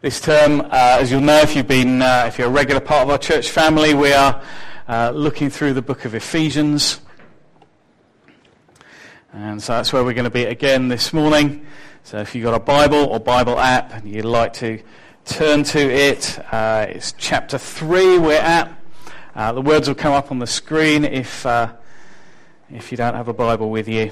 This term, as you'll know, if you're a regular part of our church family, we are looking through the book of Ephesians. And so that's where we're going to be again this morning. So if you've got a Bible or Bible app and you'd like to turn to it, it's chapter 3 we're at. The words will come up on the screen if you don't have a Bible with you.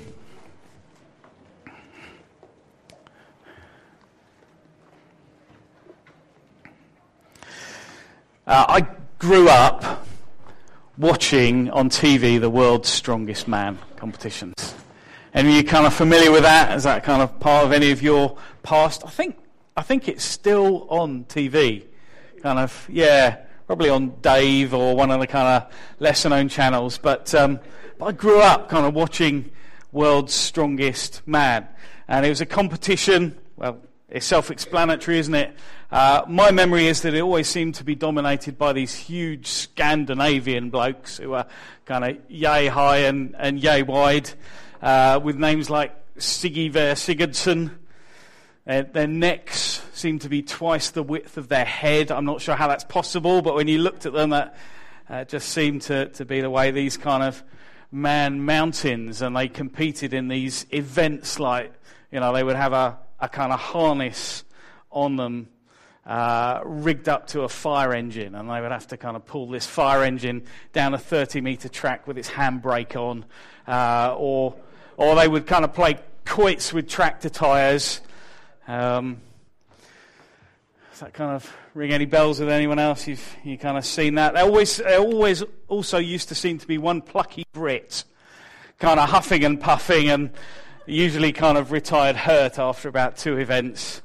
I grew up watching on TV the World's Strongest Man competitions. And are you kind of familiar with that? Is that kind of part of any of your past? I think it's still on TV. Kind of, yeah, probably on Dave or one of the kind of lesser known channels. But I grew up kind of watching World's Strongest Man. And it was a competition, well, it's self-explanatory, isn't it? My memory is that it always seemed to be dominated by these huge Scandinavian blokes who were kind of yay high and yay wide, with names like Siggy Ver Sigurdsson. Their necks seemed to be twice the width of their head. I'm not sure how that's possible, but when you looked at them, that just seemed to be the way these kind of man mountains, and they competed in these events like, they would have a kind of harness on them, rigged up to a fire engine, and they would have to kind of pull this fire engine down a 30-metre track with its handbrake on, or they would kind of play quoits with tractor tyres. Does that kind of ring any bells with anyone else? You kind of seen that? There always also used to seem to be one plucky Brit, kind of huffing and puffing, and usually kind of retired hurt after about 2 events.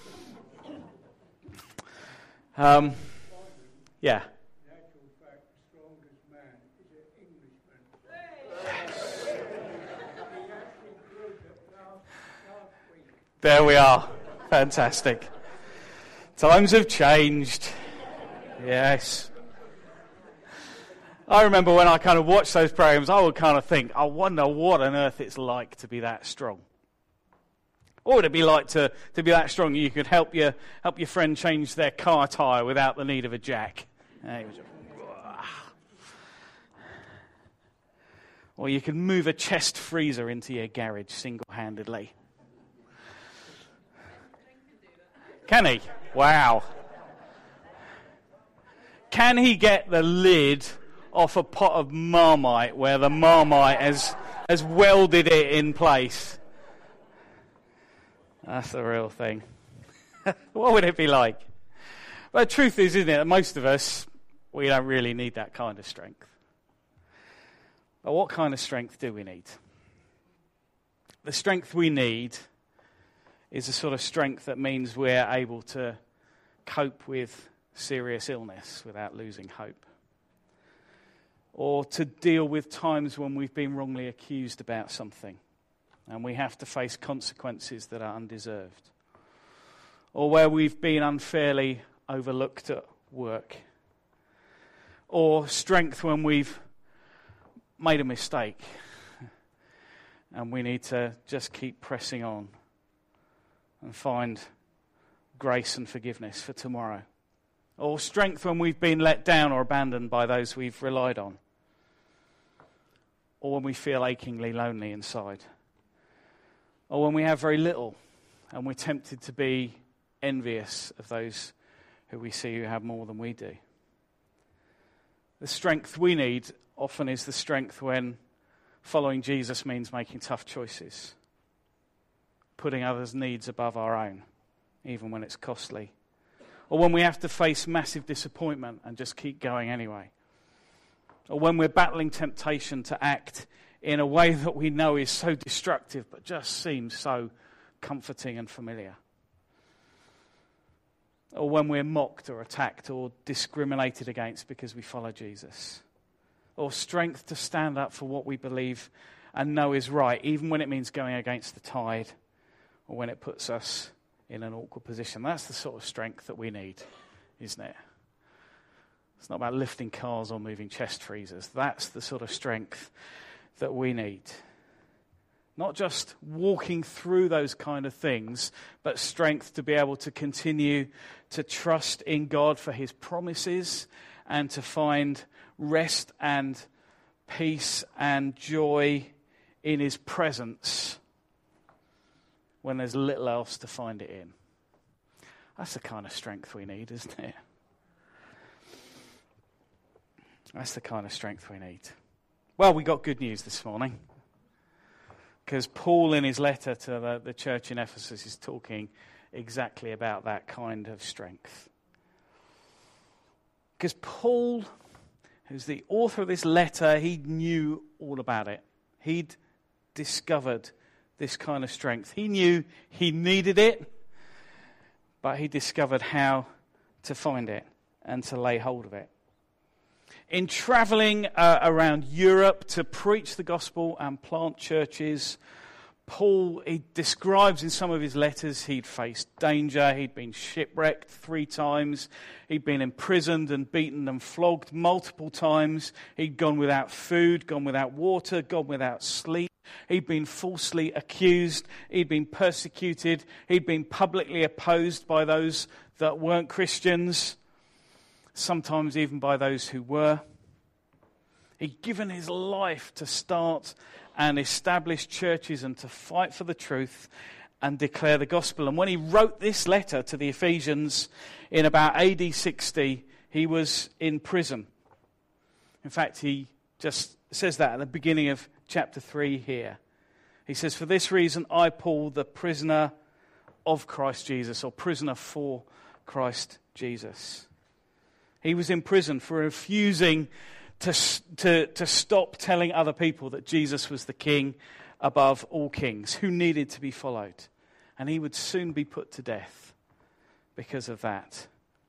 Yeah. In actual fact, the strongest man is an Englishman. He actually proved it last week. There we are. Fantastic. Times have changed. Yes. I remember when I kind of watched those programs, I would kind of think, I wonder what on earth it's like to be that strong. What would it be like to be that strong you could help your friend change their car tyre without the need of a jack? Or you could move a chest freezer into your garage single-handedly. Can he? Wow. Can he get the lid off a pot of Marmite where the Marmite has welded it in place? That's the real thing. What would it be like? Well, the truth is, isn't it, that most of us, we don't really need that kind of strength. But what kind of strength do we need? The strength we need is the sort of strength that means we're able to cope with serious illness without losing hope. Or to deal with times when we've been wrongly accused about something and we have to face consequences that are undeserved. Or where we've been unfairly overlooked at work. Or strength when we've made a mistake and we need to just keep pressing on and find grace and forgiveness for tomorrow. Or strength when we've been let down or abandoned by those we've relied on. Or when we feel achingly lonely inside. Or when we have very little and we're tempted to be envious of those who we see who have more than we do. The strength we need often is the strength when following Jesus means making tough choices. Putting others' needs above our own, even when it's costly. Or when we have to face massive disappointment and just keep going anyway. Or when we're battling temptation to act in a way that we know is so destructive but just seems so comforting and familiar. Or when we're mocked or attacked or discriminated against because we follow Jesus. Or strength to stand up for what we believe and know is right, even when it means going against the tide or when it puts us in an awkward position. That's the sort of strength that we need, isn't it? It's not about lifting cars or moving chest freezers. That's the sort of strength that we need. Not just walking through those kind of things, but strength to be able to continue to trust in God for his promises and to find rest and peace and joy in his presence when there's little else to find it in. That's the kind of strength we need, isn't it? That's the kind of strength we need. Well, we got good news this morning, because Paul in his letter to the church in Ephesus is talking exactly about that kind of strength. Because Paul, who's the author of this letter, he knew all about it. He'd discovered this kind of strength. He knew he needed it, but he discovered how to find it and to lay hold of it. In travelling around Europe to preach the gospel and plant churches, Paul, he describes in some of his letters he'd faced danger, he'd been shipwrecked 3 times, he'd been imprisoned and beaten and flogged multiple times, he'd gone without food, gone without water, gone without sleep, he'd been falsely accused, he'd been persecuted, he'd been publicly opposed by those that weren't Christians, sometimes even by those who were. He'd given his life to start and establish churches and to fight for the truth and declare the gospel. And when he wrote this letter to the Ephesians in about AD 60, he was in prison. In fact, he just says that at the beginning of chapter 3 here. He says, "For this reason I, Paul, the prisoner of Christ Jesus," or prisoner for Christ Jesus. He was in prison for refusing to stop telling other people that Jesus was the king above all kings, who needed to be followed. And he would soon be put to death because of that.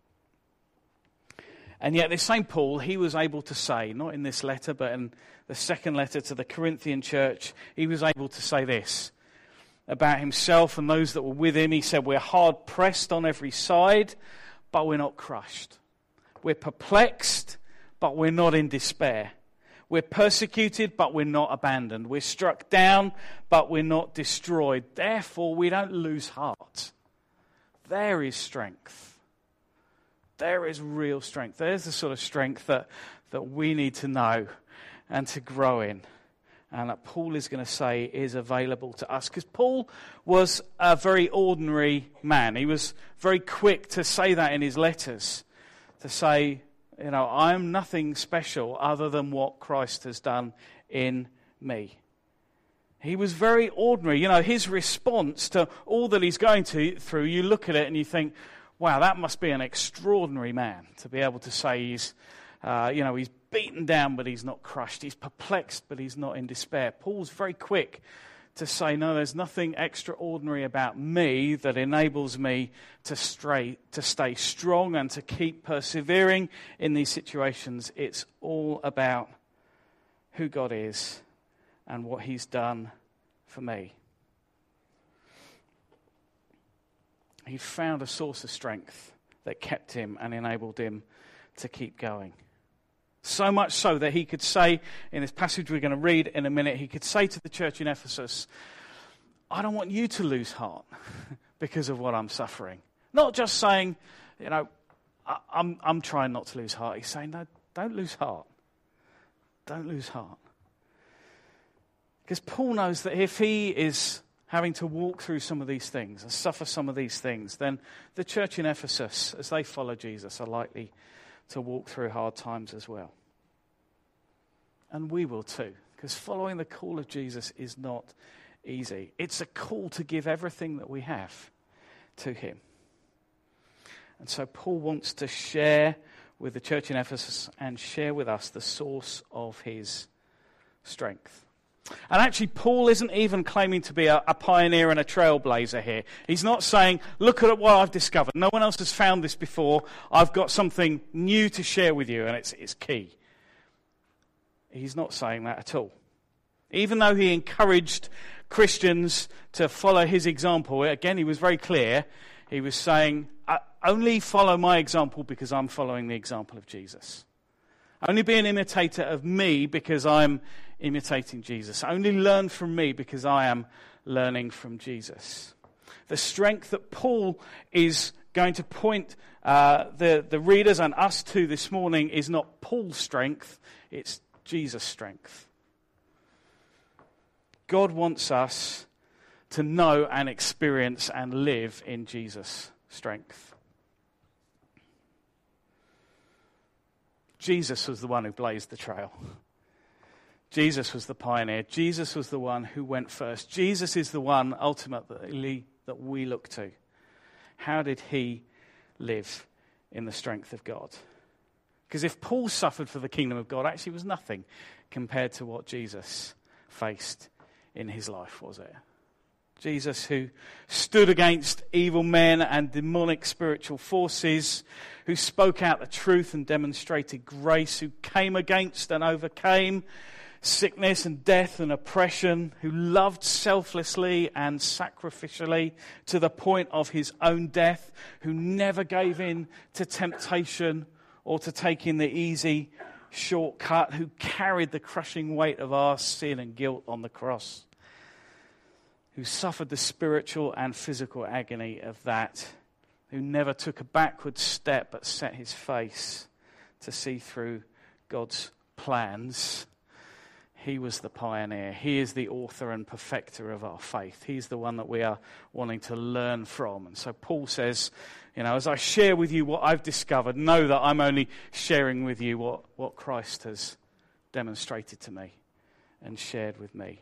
And yet this same Paul, he was able to say, not in this letter, but in the second letter to the Corinthian church, he was able to say this about himself and those that were with him. He said, "We're hard pressed on every side, but we're not crushed. We're perplexed, but we're not in despair. We're persecuted, but we're not abandoned. We're struck down, but we're not destroyed. Therefore, we don't lose heart." There is strength. There is real strength. There's the sort of strength that we need to know and to grow in. And that Paul is going to say is available to us. Because Paul was a very ordinary man. He was very quick to say that in his letters. To say, I'm nothing special other than what Christ has done in me. He was very ordinary. His response to all that he's going through, you look at it and you think, wow, that must be an extraordinary man to be able to say he's beaten down, but he's not crushed. He's perplexed, but he's not in despair. Paul's very quick to say, no, there's nothing extraordinary about me that enables me to stay strong and to keep persevering in these situations. It's all about who God is and what he's done for me. He found a source of strength that kept him and enabled him to keep going. So much so that he could say, in this passage we're going to read in a minute, he could say to the church in Ephesus, I don't want you to lose heart because of what I'm suffering. Not just saying, I'm trying not to lose heart. He's saying, no, don't lose heart. Don't lose heart. Because Paul knows that if he is having to walk through some of these things and suffer some of these things, then the church in Ephesus, as they follow Jesus, are likely to walk through hard times as well. And we will too, because following the call of Jesus is not easy. It's a call to give everything that we have to him. And so Paul wants to share with the church in Ephesus and share with us the source of his strength. And actually, Paul isn't even claiming to be a pioneer and a trailblazer here. He's not saying, look at what I've discovered. No one else has found this before. I've got something new to share with you, and it's key. He's not saying that at all. Even though he encouraged Christians to follow his example, again, he was very clear. He was saying, only follow my example because I'm following the example of Jesus. Only be an imitator of me because I'm imitating Jesus. Only learn from me because I am learning from Jesus. The strength that Paul is going to point the readers and us to this morning is not Paul's strength, it's Jesus' strength. God wants us to know and experience and live in Jesus' strength. Jesus was the one who blazed the trail. Jesus was the pioneer. Jesus was the one who went first. Jesus is the one ultimately that we look to. How did he live in the strength of God? Because if Paul suffered for the kingdom of God, actually it was nothing compared to what Jesus faced in his life, was it? Jesus, who stood against evil men and demonic spiritual forces, who spoke out the truth and demonstrated grace, who came against and overcame sickness and death and oppression, who loved selflessly and sacrificially to the point of his own death, who never gave in to temptation or to taking the easy shortcut, who carried the crushing weight of our sin and guilt on the cross, who suffered the spiritual and physical agony of that, who never took a backward step but set his face to see through God's plans. He was the pioneer. He is the author and perfecter of our faith. He's the one that we are wanting to learn from. And so Paul says, as I share with you what I've discovered, know that I'm only sharing with you what Christ has demonstrated to me and shared with me.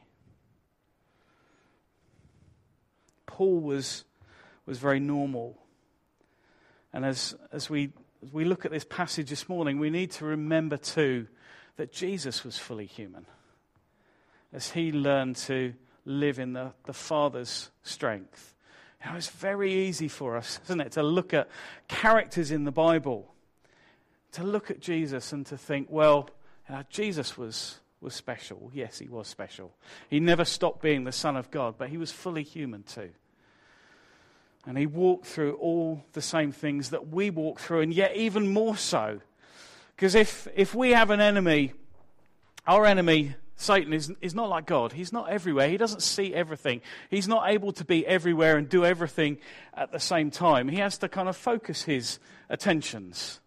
Paul was very normal. And as we look at this passage this morning, we need to remember too that Jesus was fully human. As he learned to live in the Father's strength. It's very easy for us, isn't it, to look at characters in the Bible, to look at Jesus and to think, Jesus was special. Yes, he was special. He never stopped being the Son of God, but he was fully human too. And he walked through all the same things that we walk through, and yet even more so. Because if we have an enemy, our enemy, Satan, is not like God. He's not everywhere. He doesn't see everything. He's not able to be everywhere and do everything at the same time. He has to kind of focus his attentions.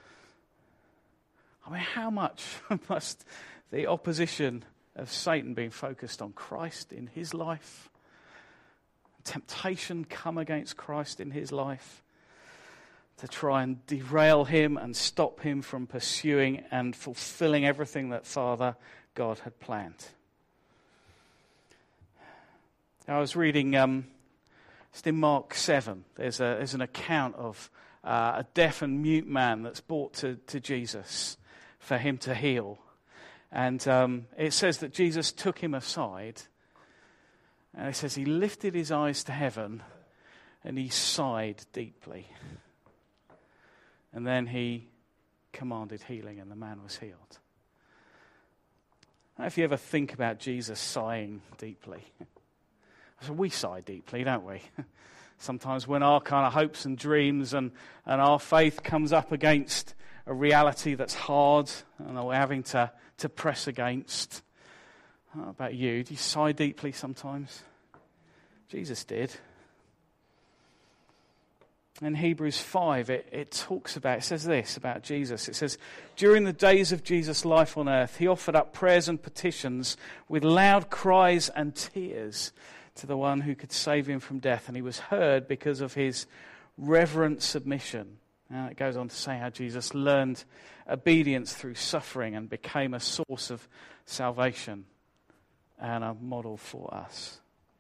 How much must the opposition of Satan being focused on Christ in his life? Temptation come against Christ in his life to try and derail him and stop him from pursuing and fulfilling everything that Father God had planned. I was reading, it's in Mark 7. There's an account of a deaf and mute man that's brought to Jesus for him to heal. And it says that Jesus took him aside, and it says he lifted his eyes to heaven and he sighed deeply. And then he commanded healing and the man was healed. I don't know if you ever think about Jesus sighing deeply. So we sigh deeply, don't we? Sometimes when our kind of hopes and dreams and our faith comes up against a reality that's hard and we're having to press against. I don't know about you. Do you sigh deeply sometimes? Jesus did. In Hebrews 5, it says this about Jesus. It says, during the days of Jesus' life on earth, he offered up prayers and petitions with loud cries and tears to the one who could save him from death. And he was heard because of his reverent submission. Now it goes on to say how Jesus learned obedience through suffering and became a source of salvation and a model for us.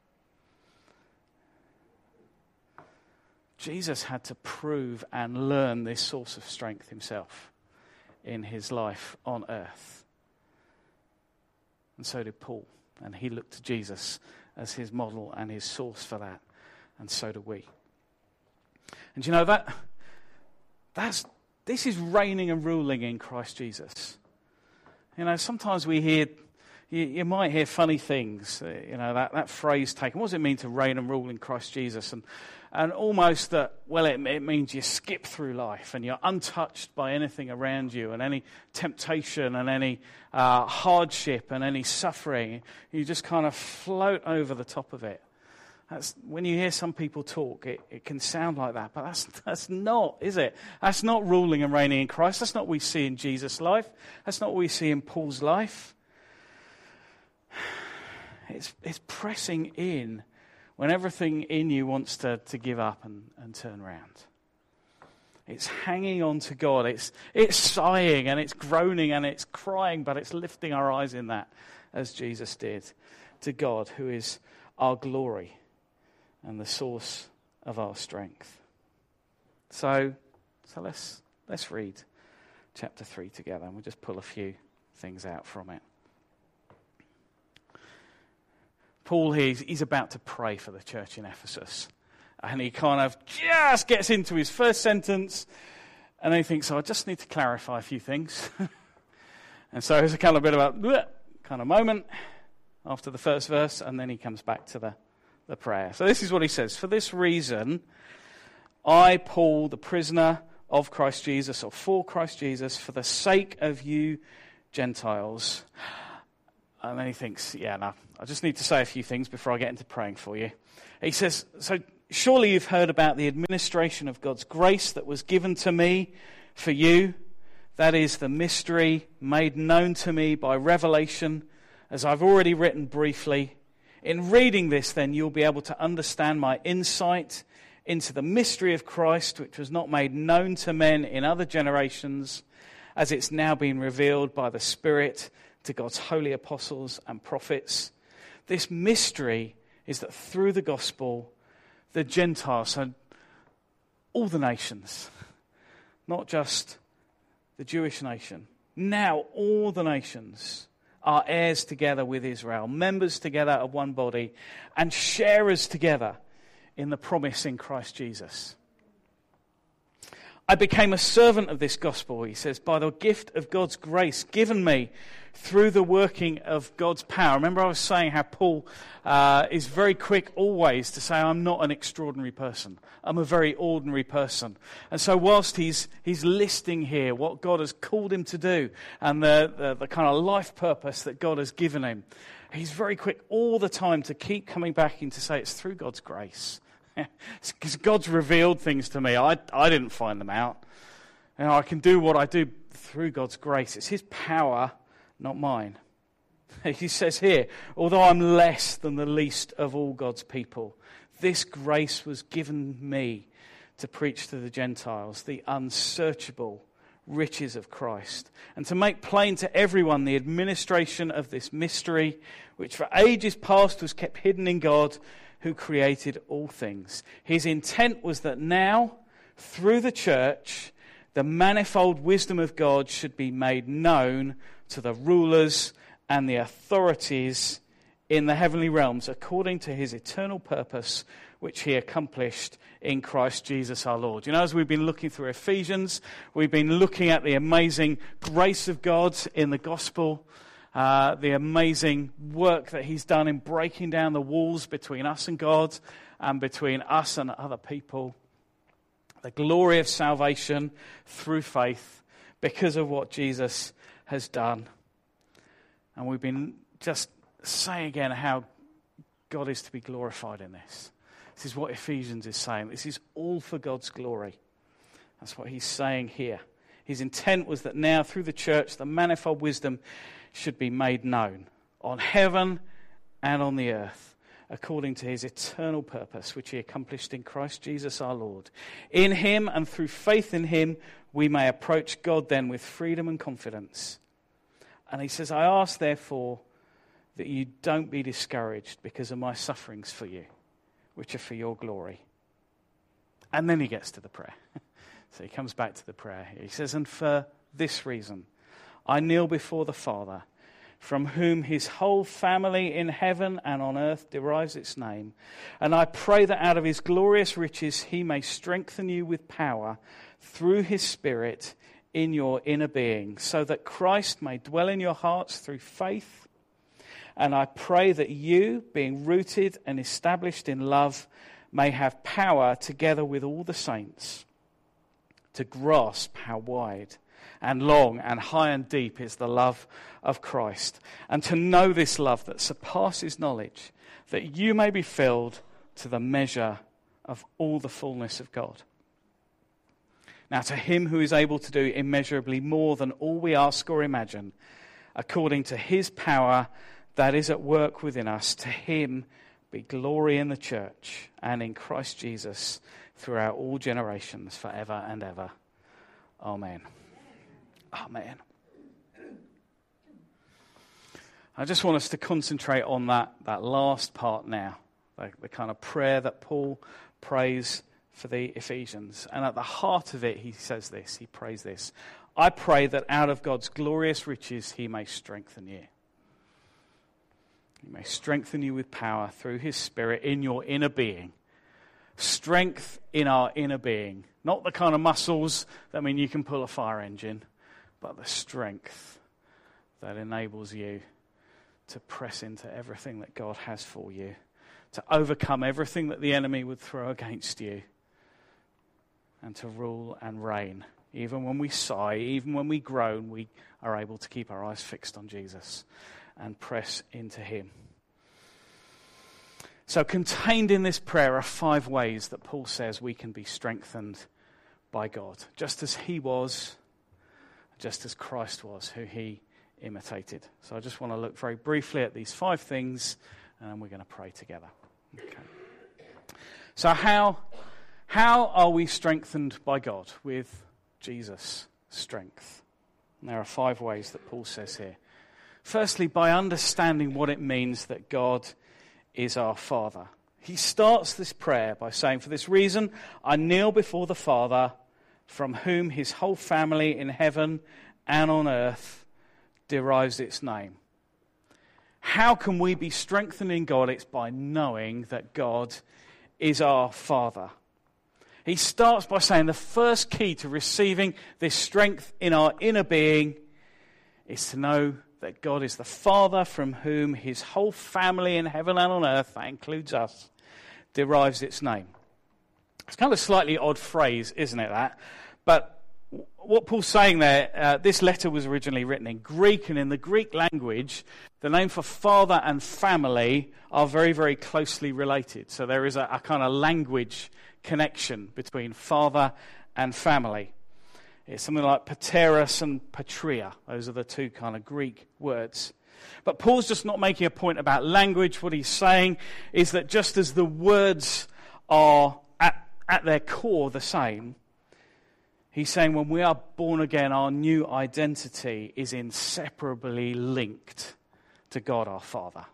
Jesus had to prove and learn this source of strength himself in his life on earth. And so did Paul. And he looked to Jesus as his model and his source for that. And so do we. And you know, this is reigning and ruling in Christ Jesus. You know, sometimes we hear, you might hear funny things, that phrase taken. What does it mean to reign and rule in Christ Jesus? And almost that, well, it means you skip through life and you're untouched by anything around you and any temptation and any hardship and any suffering. You just kind of float over the top of it. When you hear some people talk, it can sound like that, but that's not, is it? That's not ruling and reigning in Christ. That's not what we see in Jesus' life. That's not what we see in Paul's life. It's pressing in when everything in you wants to give up and turn around. It's hanging on to God. It's sighing and it's groaning and it's crying, but it's lifting our eyes in that, as Jesus did, to God, who is our glory and the source of our strength. So let's read chapter 3 together, and we'll just pull a few things out from it. Paul here, he's about to pray for the church in Ephesus. And he kind of just gets into his first sentence. And then he thinks, I just need to clarify a few things. And so there's a kind of bit of a kind of moment after the first verse. And then he comes back to the prayer. So this is what he says. For this reason, I, Paul, the prisoner of Christ Jesus, or for Christ Jesus, for the sake of you Gentiles. And then he thinks, I just need to say a few things before I get into praying for you. He says, so surely you've heard about the administration of God's grace that was given to me for you. That is the mystery made known to me by revelation, as I've already written briefly. In reading this, then, you'll be able to understand my insight into the mystery of Christ, which was not made known to men in other generations, as it's now been revealed by the Spirit to God's holy apostles and prophets. This mystery is that through the gospel, the Gentiles, so all the nations, not just the Jewish nation, now all the nations are heirs together with Israel, members together of one body, and sharers together in the promise in Christ Jesus. I became a servant of this gospel, he says, by the gift of God's grace given me through the working of God's power. Remember I was saying how Paul is very quick always to say, I'm not an extraordinary person. I'm a very ordinary person. And so whilst he's listing here what God has called him to do and the kind of life purpose that God has given him, he's very quick all the time to keep coming back in to say it's through God's grace. Because God's revealed things to me. I didn't find them out. I can do what I do through God's grace. It's his power, not mine. He says here, although I'm less than the least of all God's people, this grace was given me to preach to the Gentiles the unsearchable riches of Christ, and to make plain to everyone the administration of this mystery, which for ages past was kept hidden in God, who created all things. His intent was that now, through the church, the manifold wisdom of God should be made known to the rulers and the authorities in the heavenly realms, according to his eternal purpose, which he accomplished in Christ Jesus our Lord. As we've been looking through Ephesians, we've been looking at the amazing grace of God in the gospel, the amazing work that he's done in breaking down the walls between us and God and between us and other people. The glory of salvation through faith because of what Jesus has done. And we've been just saying again how God is to be glorified in this. This is what Ephesians is saying. This is all for God's glory. That's what he's saying here. His intent was that now through the church, the manifold wisdom should be made known on heaven and on the earth, according to his eternal purpose, which he accomplished in Christ Jesus our Lord. In him and through faith in him, we may approach God then with freedom and confidence. And he says, I ask therefore that you don't be discouraged because of my sufferings for you, which are for your glory. And then he gets to the prayer. So he comes back to the prayer here. He says, and for this reason, I kneel before the Father, from whom his whole family in heaven and on earth derives its name. And I pray that out of his glorious riches he may strengthen you with power through his Spirit in your inner being, so that Christ may dwell in your hearts through faith, And I pray that you, being rooted and established in love, may have power together with all the saints to grasp how wide and long and high and deep is the love of Christ, and to know this love that surpasses knowledge, that you may be filled to the measure of all the fullness of God. Now to him who is able to do immeasurably more than all we ask or imagine, according to his power that is at work within us, to him be glory in the church and in Christ Jesus throughout all generations, forever and ever. Amen. Amen. I just want us to concentrate on that last part now, the kind of prayer that Paul prays for the Ephesians. And at the heart of it, he says this, he prays this: I pray that out of God's glorious riches he may strengthen you. He may strengthen you with power through his Spirit in your inner being. Strength in our inner being. Not the kind of muscles that mean you can pull a fire engine, but the strength that enables you to press into everything that God has for you, to overcome everything that the enemy would throw against you, and to rule and reign. Even when we sigh, even when we groan, we are able to keep our eyes fixed on Jesus and press into him. So contained in this prayer are 5 ways that Paul says we can be strengthened by God, just as he was, just as Christ was, who he imitated. So I just want to look very briefly at these 5 things, and then we're going to pray together. Okay. So how are we strengthened by God? With Jesus' strength. And there are 5 ways that Paul says here. Firstly, by understanding what it means that God is our Father. He starts this prayer by saying, for this reason, I kneel before the Father, from whom his whole family in heaven and on earth derives its name. How can we be strengthened in God? It's by knowing that God is our Father. He starts by saying the first key to receiving this strength in our inner being is to know that God is the Father from whom his whole family in heaven and on earth, that includes us, derives its name. It's kind of a slightly odd phrase, isn't it, that? But what Paul's saying there, this letter was originally written in Greek, and in the Greek language, the name for father and family are very, very closely related. So there is a kind of language connection between father and family. It's something like pateros and patria. Those are the 2 kind of Greek words. But Paul's just not making a point about language. What he's saying is that just as the words are at their core the same, he's saying when we are born again, our new identity is inseparably linked to God our Father.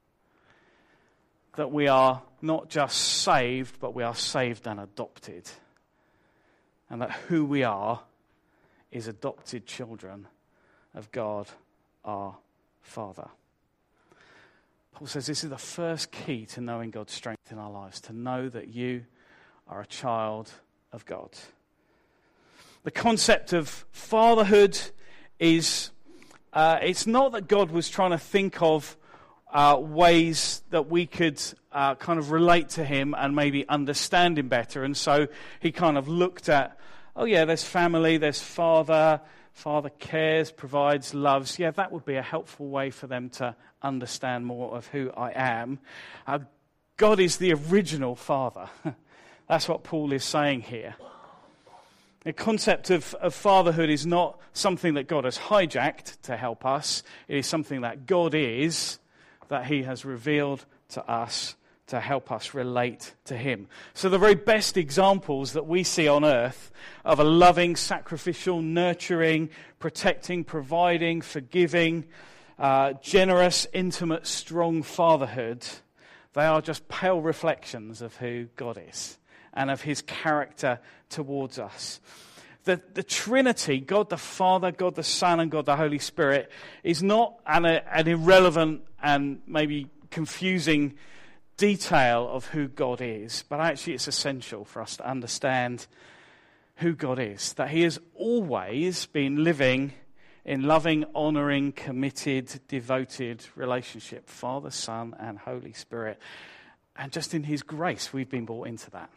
That we are not just saved, but we are saved and adopted. And that who we are is adopted children of God our Father. Paul says this is the first key to knowing God's strength in our lives, to know that you are a child of God. The concept of fatherhood is, it's not that God was trying to think of ways that we could kind of relate to him and maybe understand him better. And so he kind of looked at, oh yeah, there's family, there's father cares, provides, loves. Yeah, that would be a helpful way for them to understand more of who I am. God is the original Father. That's what Paul is saying here. The concept of fatherhood is not something that God has hijacked to help us. It is something that God is, that he has revealed to us to help us relate to him. So the very best examples that we see on earth of a loving, sacrificial, nurturing, protecting, providing, forgiving, generous, intimate, strong fatherhood, they are just pale reflections of who God is and of his character towards us. The Trinity, God the Father, God the Son, and God the Holy Spirit, is not an irrelevant and maybe confusing detail of who God is, but actually it's essential for us to understand who God is, that he has always been living in loving, honouring, committed, devoted relationship. Father, Son, and Holy Spirit. And just in his grace, we've been brought into that.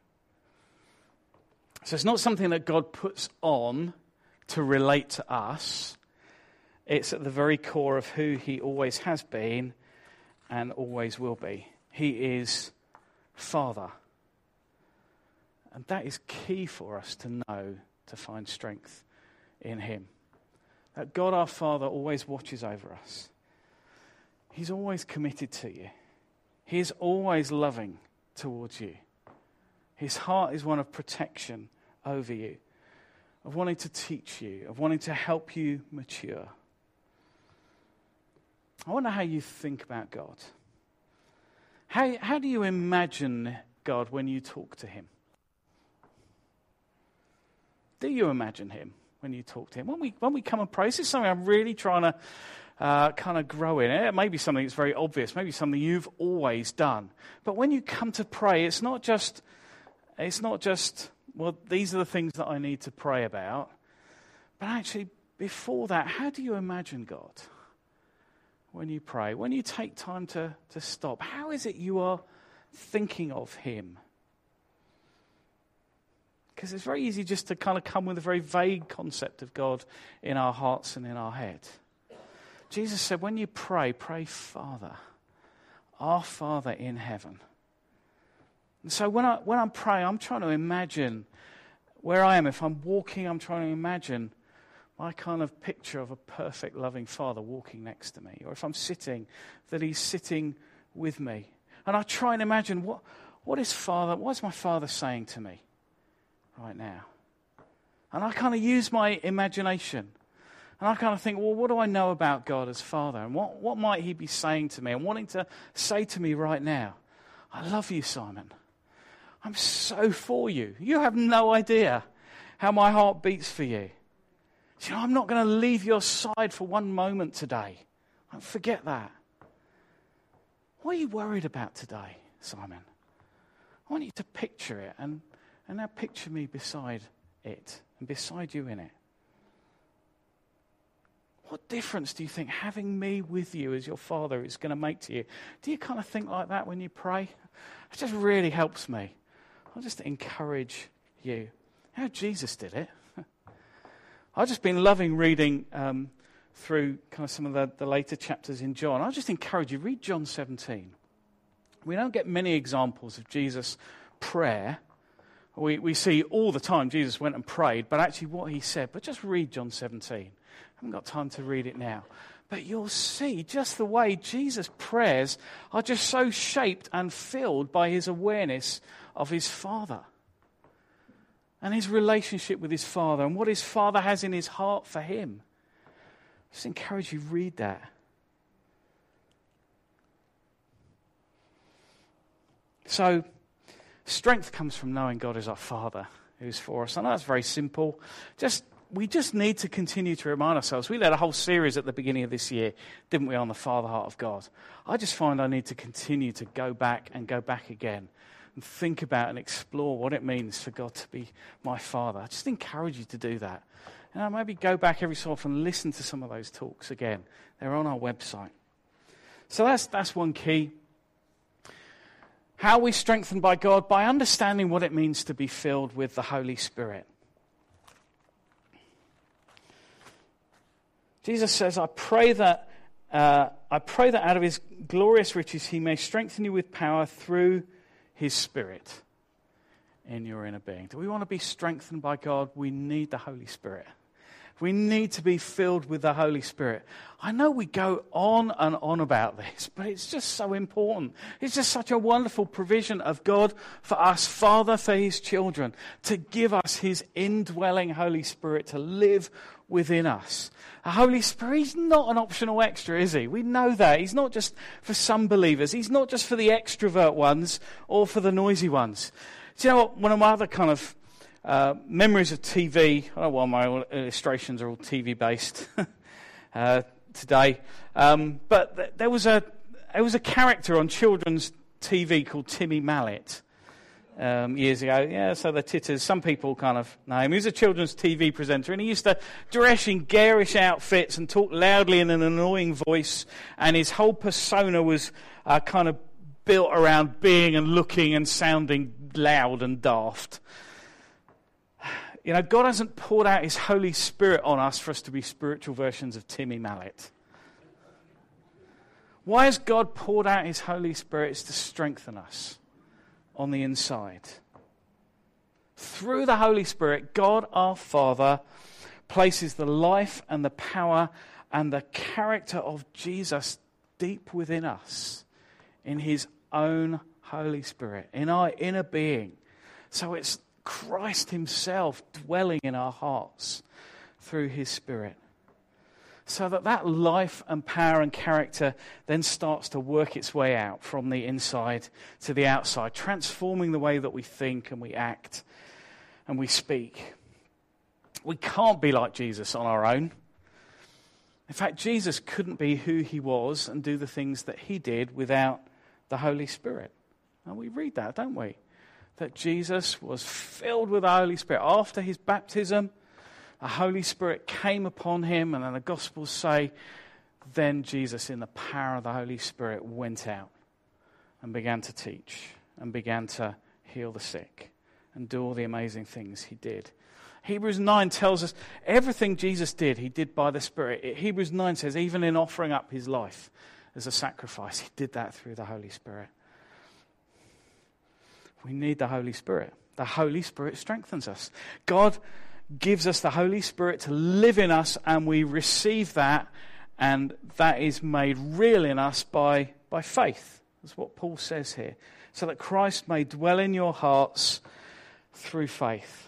So it's not something that God puts on to relate to us. It's at the very core of who he always has been and always will be. He is Father. And that is key for us to know, to find strength in him. That God our Father always watches over us. He's always committed to you. He is always loving towards you. His heart is one of protection over you, of wanting to teach you, of wanting to help you mature. I wonder how you think about God. How do you imagine God when you talk to him? Do you imagine him when you talk to him? When we come and pray, this is something I'm really trying to kind of grow in. It may be something that's very obvious, maybe something you've always done. But when you come to pray, it's not just, well, these are the things that I need to pray about. But actually, before that, how do you imagine God when you pray? When you take time to stop, how is it you are thinking of him? Because it's very easy just to kind of come with a very vague concept of God in our hearts and in our head. Jesus said, when you pray, pray Father, our Father in heaven. And so when I'm praying, I'm trying to imagine where I am. If I'm walking, I'm trying to imagine my kind of picture of a perfect, loving Father walking next to me. Or if I'm sitting, that he's sitting with me. And I try and imagine what is my Father saying to me right now? And I kind of use my imagination. And I kind of think, well, what do I know about God as Father? And what might he be saying to me and wanting to say to me right now? I love you, Simon. I'm so for you. You have no idea how my heart beats for you. You know, I'm not going to leave your side for one moment today. Don't forget that. What are you worried about today, Simon? I want you to picture it and now picture me beside it and beside you in it. What difference do you think having me with you as your Father is going to make to you? Do you kind of think like that when you pray? It just really helps me. I'll just encourage you. How Jesus did it. I've just been loving reading through kind of some of the later chapters in John. I'll just encourage you, read John 17. We don't get many examples of Jesus' prayer. We see all the time Jesus went and prayed, but actually what he said. But just read John 17. I haven't got time to read it now. But you'll see just the way Jesus' prayers are just so shaped and filled by his awareness of his Father and his relationship with his Father and what his Father has in his heart for him. Just encourage you, read that. So, strength comes from knowing God is our Father who's for us. I know that's very simple. We just need to continue to remind ourselves. We led a whole series at the beginning of this year, didn't we, on the Father heart of God. I just find I need to continue to go back and go back again and think about and explore what it means for God to be my Father. I just encourage you to do that. And maybe go back every so often and listen to some of those talks again. They're on our website. So that's one key. How are we strengthened by God? By understanding what it means to be filled with the Holy Spirit. Jesus says, I pray that out of his glorious riches he may strengthen you with power through his Spirit in your inner being. Do we want to be strengthened by God? We need the Holy Spirit. We need to be filled with the Holy Spirit. I know we go on and on about this, but it's just so important. It's just such a wonderful provision of God for us, Father, for his children, to give us his indwelling Holy Spirit to live within us. A Holy Spirit, he's not an optional extra, is he? We know that. He's not just for some believers. He's not just for the extrovert ones or for the noisy ones. Do you know what? One of my other kind of memories of TV, I don't know why my illustrations are all TV-based today, but there was a character on children's TV called Timmy Mallet. years ago. Yeah, so the titters. Some people kind of know him. He was a children's TV presenter, and he used to dress in garish outfits and talk loudly in an annoying voice, and his whole persona was kind of built around being and looking and sounding loud and daft. You know, God hasn't poured out his Holy Spirit on us for us to be spiritual versions of Timmy Mallet. Why has God poured out his Holy Spirit? It's to strengthen us on the inside. Through the Holy Spirit, God our Father places the life and the power and the character of Jesus deep within us in his own Holy Spirit, in our inner being. So it's Christ himself dwelling in our hearts through his Spirit. So that life and power and character then starts to work its way out from the inside to the outside, transforming the way that we think and we act and we speak. We can't be like Jesus on our own. In fact, Jesus couldn't be who he was and do the things that he did without the Holy Spirit. And we read that, don't we? That Jesus was filled with the Holy Spirit. After his baptism, the Holy Spirit came upon him, and then the Gospels say, then Jesus, in the power of the Holy Spirit, went out and began to teach and began to heal the sick and do all the amazing things he did. Hebrews 9 tells us everything Jesus did, he did by the Spirit. Hebrews 9 says even in offering up his life as a sacrifice, he did that through the Holy Spirit. We need the Holy Spirit. The Holy Spirit strengthens us. God gives us the Holy Spirit to live in us, and we receive that, and that is made real in us by faith. That's what Paul says here. So that Christ may dwell in your hearts through faith.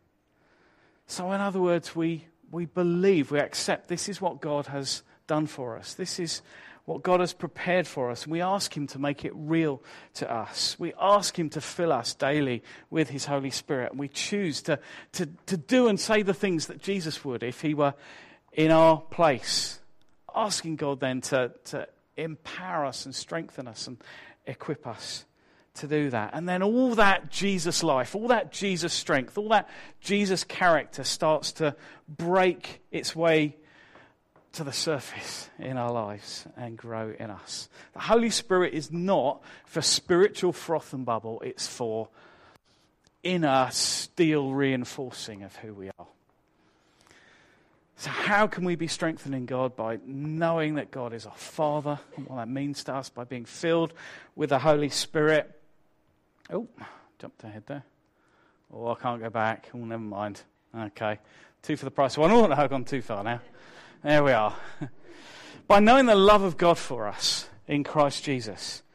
So in other words, we believe, we accept this is what God has done for us. This is what God has prepared for us. We ask him to make it real to us. We ask him to fill us daily with his Holy Spirit. And we choose to do and say the things that Jesus would if he were in our place. Asking God then to empower us and strengthen us and equip us to do that. And then all that Jesus life, all that Jesus strength, all that Jesus character starts to break its way to the surface in our lives and grow in us. The Holy Spirit is not for spiritual froth and bubble, it's for inner steel reinforcing of who we are. So how can we be strengthened in God? By knowing that God is our Father and what that means to us, by being filled with the Holy Spirit. Oh, jumped ahead there. Oh, I can't go back. Oh, never mind. Okay. 2 for the price of 1. Oh, no, I've gone too far now. There we are. By knowing the love of God for us in Christ Jesus.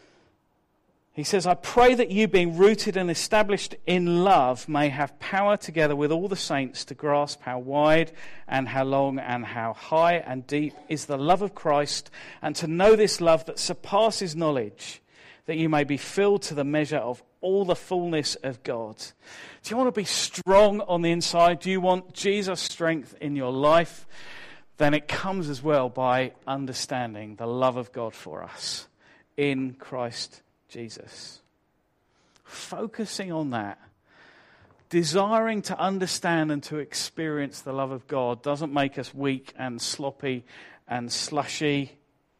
He says, I pray that you, being rooted and established in love, may have power together with all the saints to grasp how wide and how long and how high and deep is the love of Christ, and to know this love that surpasses knowledge, that you may be filled to the measure of all the fullness of God. Do you want to be strong on the inside? Do you want Jesus' strength in your life? Then it comes as well by understanding the love of God for us in Christ Jesus. Focusing on that, desiring to understand and to experience the love of God doesn't make us weak and sloppy and slushy.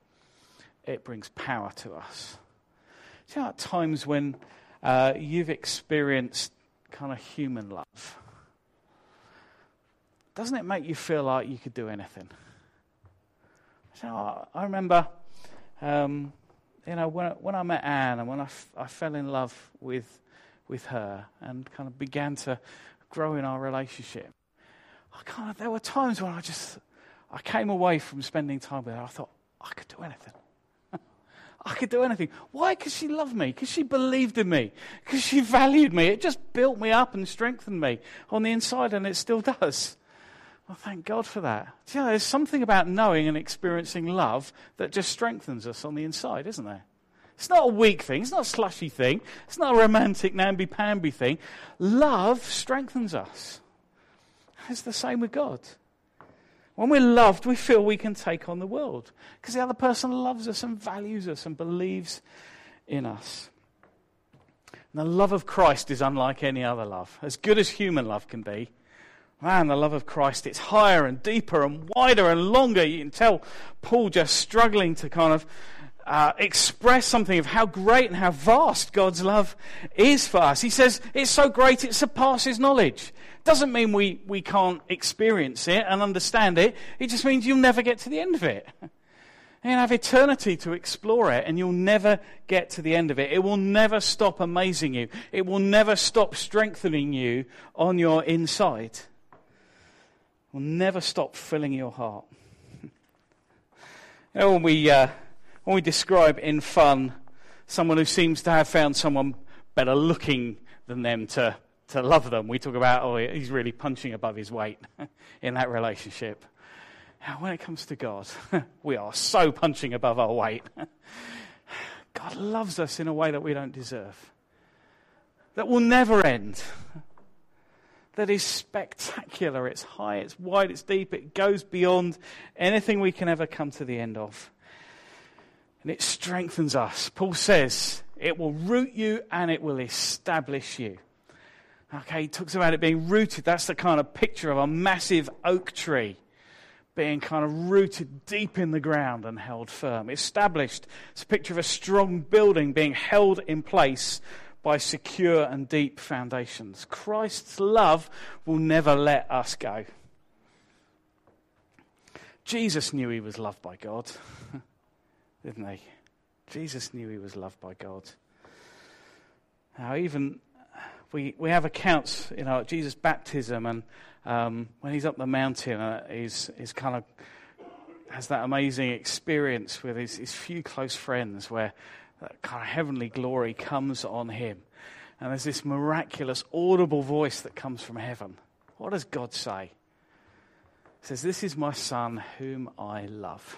It brings power to us. Do you know at times when you've experienced kind of human love, doesn't it make you feel like you could do anything? So I remember, when I met Anne and when I fell in love with her and kind of began to grow in our relationship, there were times when I came away from spending time with her. I thought, I could do anything. I could do anything. Why? Because she loved me. Because she believed in me. Because she valued me. It just built me up and strengthened me on the inside, and it still does. Well, thank God for that. Do you know, there's something about knowing and experiencing love that just strengthens us on the inside, isn't there? It's not a weak thing. It's not a slushy thing. It's not a romantic namby-pamby thing. Love strengthens us. It's the same with God. When we're loved, we feel we can take on the world because the other person loves us and values us and believes in us. And the love of Christ is unlike any other love. As good as human love can be, man, the love of Christ, it's higher and deeper and wider and longer. You can tell Paul just struggling to kind of express something of how great and how vast God's love is for us. He says it's so great it surpasses knowledge. Doesn't mean we can't experience it and understand it. It just means you'll never get to the end of it. You'll have eternity to explore it, and you'll never get to the end of it. It will never stop amazing you. It will never stop strengthening you on your inside. It will never stop filling your heart. You know, when we describe in fun someone who seems to have found someone better looking than them to love them, we talk about, oh, he's really punching above his weight in that relationship. Now, when it comes to God, we are so punching above our weight. God loves us in a way that we don't deserve, that will never end, that is spectacular. It's high, it's wide, it's deep, it goes beyond anything we can ever come to the end of. And it strengthens us. Paul says it will root you and it will establish you. Okay, he talks about it being rooted. That's the kind of picture of a massive oak tree being kind of rooted deep in the ground and held firm. Established. It's a picture of a strong building being held in place by secure and deep foundations. Christ's love will never let us go. Jesus knew he was loved by God, didn't he? Jesus knew he was loved by God. Now, even we have accounts, at Jesus' baptism, and when he's up the mountain, he's kind of has that amazing experience with his few close friends, where that kind of heavenly glory comes on him, and there's this miraculous, audible voice that comes from heaven. What does God say? He says, "This is my son, whom I love.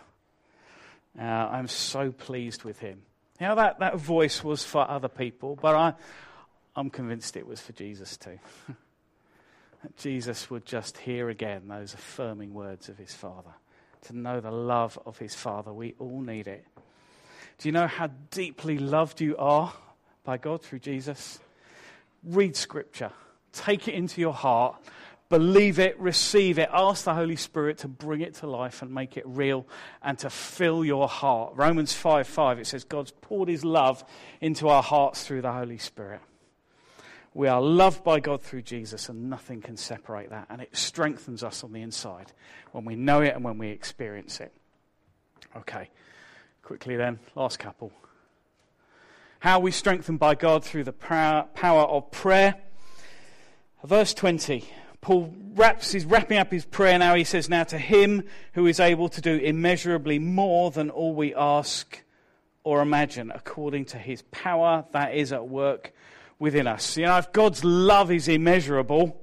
I'm so pleased with him." That voice was for other people, but I'm convinced it was for Jesus too. That Jesus would just hear again those affirming words of his Father. To know the love of his Father, we all need it. Do you know how deeply loved you are by God through Jesus? Read Scripture. Take it into your heart. Believe it, receive it. Ask the Holy Spirit to bring it to life and make it real and to fill your heart. Romans 5:5, it says God's poured his love into our hearts through the Holy Spirit. We are loved by God through Jesus, and nothing can separate that. And it strengthens us on the inside when we know it and when we experience it. Okay, quickly then, last couple. How are we strengthened by God through the power of prayer? Verse 20, Paul he's wrapping up his prayer now. He says, "Now to him who is able to do immeasurably more than all we ask or imagine, according to his power that is at work within us." If God's love is immeasurable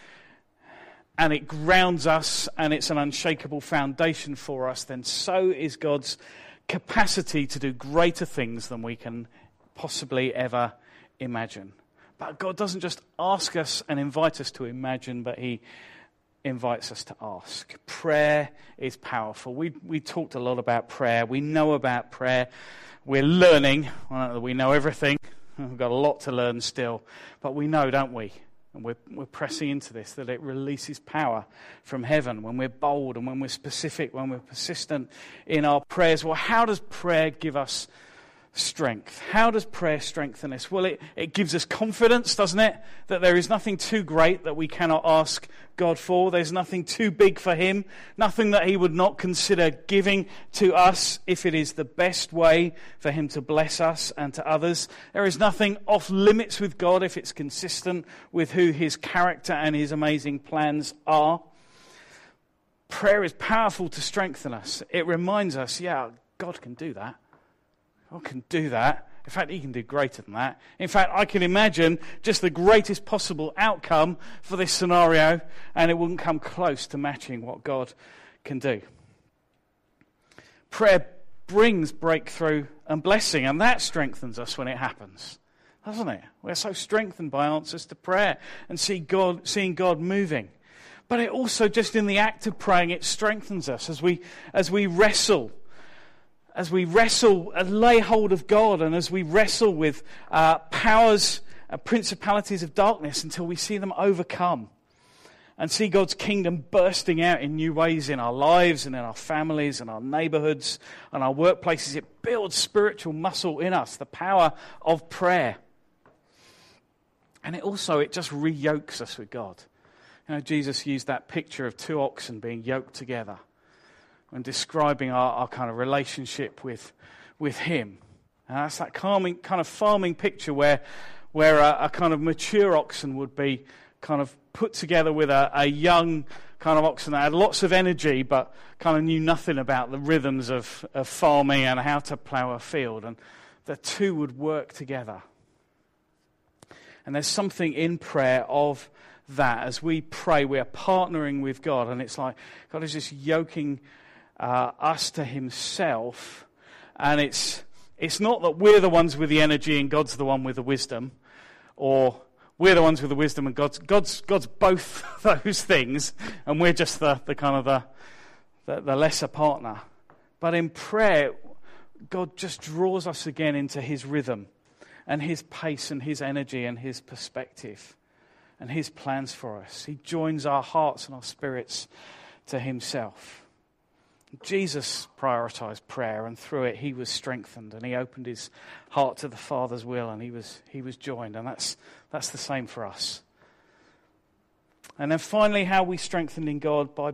and it grounds us and it's an unshakable foundation for us, then so is God's capacity to do greater things than we can possibly ever imagine. But God doesn't just ask us and invite us to imagine, but he invites us to ask. Prayer is powerful. We talked a lot about prayer. We know about prayer. We're learning. I don't know that we know everything. We've got a lot to learn still, but we know, don't we? And we're pressing into this, that it releases power from heaven when we're bold and when we're specific, when we're persistent in our prayers. Well, how does prayer give us strength? How does prayer strengthen us? Well, it gives us confidence, doesn't it? That there is nothing too great that we cannot ask God for. There's nothing too big for him. Nothing that he would not consider giving to us if it is the best way for him to bless us and to others. There is nothing off limits with God if it's consistent with who his character and his amazing plans are. Prayer is powerful to strengthen us. It reminds us, God can do that. God can do that. In fact, he can do greater than that. In fact, I can imagine just the greatest possible outcome for this scenario, and it wouldn't come close to matching what God can do. Prayer brings breakthrough and blessing, and that strengthens us when it happens, doesn't it? We're so strengthened by answers to prayer and seeing God moving. But it also, just in the act of praying, it strengthens us as we wrestle. As we wrestle and lay hold of God, and as we wrestle with powers principalities of darkness until we see them overcome and see God's kingdom bursting out in new ways in our lives and in our families and our neighborhoods and our workplaces. It builds spiritual muscle in us, the power of prayer. And it just re-yokes us with God. Jesus used that picture of two oxen being yoked together when describing our kind of relationship with him. And that's that kind of farming picture where a kind of mature oxen would be kind of put together with a young kind of oxen that had lots of energy but kind of knew nothing about the rhythms of farming and how to plough a field. And the two would work together. And there's something in prayer of that. As we pray, we are partnering with God. And it's like God is just yoking us to himself. And it's not that we're the ones with the energy and God's the one with the wisdom, or we're the ones with the wisdom and God's both those things, and we're just the kind of the lesser partner. But in prayer, God just draws us again into his rhythm and his pace and his energy and his perspective and his plans for us. He joins our hearts and our spirits to himself. Jesus prioritized prayer, and through it he was strengthened, and he opened his heart to the Father's will, and he was joined, and that's the same for us. And then finally, how we strengthened in God by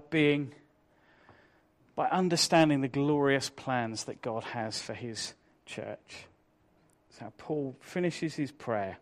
understanding the glorious plans that God has for his church. That's how Paul finishes his prayer.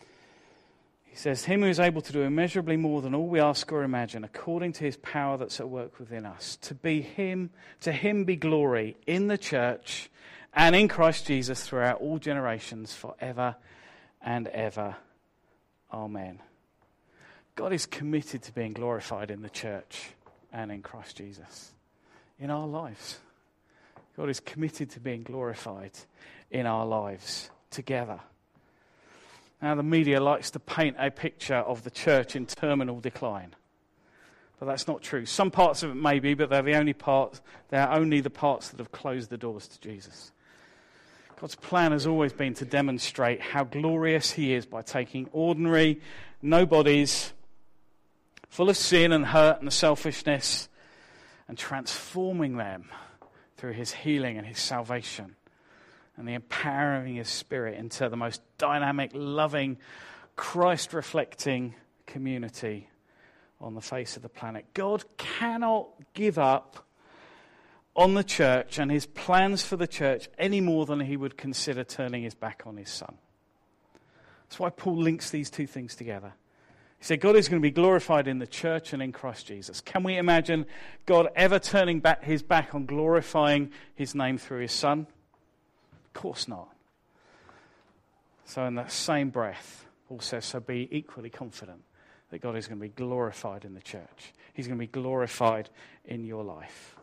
He says, him who is able to do immeasurably more than all we ask or imagine, according to his power that's at work within us. To him be glory in the church and in Christ Jesus throughout all generations, forever and ever. Amen. God is committed to being glorified in the church and in Christ Jesus. In our lives. God is committed to being glorified in our lives together. Now, the media likes to paint a picture of the church in terminal decline. But that's not true. Some parts of it may be, but they're only the parts that have closed the doors to Jesus. God's plan has always been to demonstrate how glorious he is by taking ordinary nobodies full of sin and hurt and selfishness and transforming them through his healing and his salvation. And the empowering his Spirit into the most dynamic, loving, Christ-reflecting community on the face of the planet. God cannot give up on the church and his plans for the church any more than he would consider turning his back on his Son. That's why Paul links these two things together. He said God is going to be glorified in the church and in Christ Jesus. Can we imagine God ever turning back his back on glorifying his name through his Son? Of course not. So in that same breath, Paul says, so be equally confident that God is going to be glorified in the church. He's going to be glorified in your life.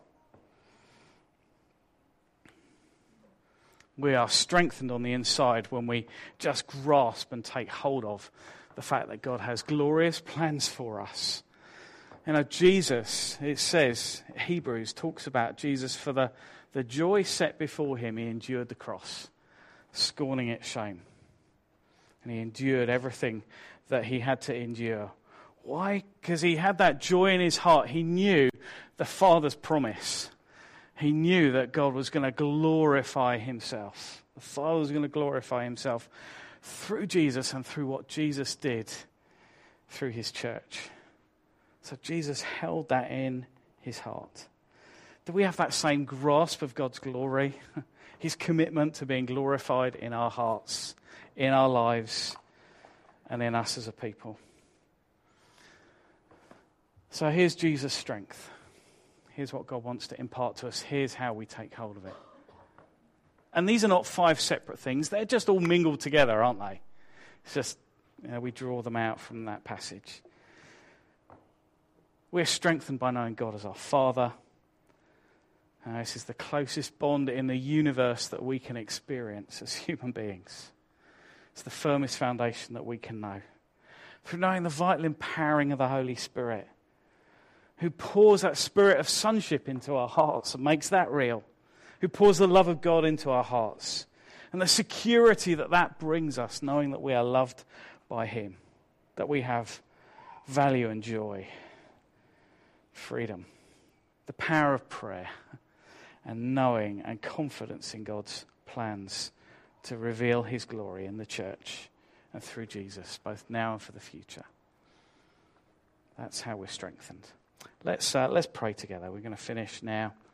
We are strengthened on the inside when we just grasp and take hold of the fact that God has glorious plans for us. Jesus, it says, Hebrews talks about Jesus for the joy set before him, he endured the cross, scorning its shame. And he endured everything that he had to endure. Why? Because he had that joy in his heart. He knew the Father's promise. He knew that God was going to glorify himself. The Father was going to glorify himself through Jesus and through what Jesus did through his church. So Jesus held that in his heart. Do we have that same grasp of God's glory? His commitment to being glorified in our hearts, in our lives, and in us as a people. So here's Jesus' strength. Here's what God wants to impart to us. Here's how we take hold of it. And these are not 5 separate things. They're just all mingled together, aren't they? It's just, we draw them out from that passage. We're strengthened by knowing God as our Father. This is the closest bond in the universe that we can experience as human beings. It's the firmest foundation that we can know. Through knowing the vital empowering of the Holy Spirit, who pours that spirit of sonship into our hearts and makes that real, who pours the love of God into our hearts, and the security that brings us, knowing that we are loved by him, that we have value and joy, freedom, the power of prayer, and knowing and confidence in God's plans to reveal his glory in the church and through Jesus, both now and for the future. That's how we're strengthened. Let's pray together. We're going to finish now.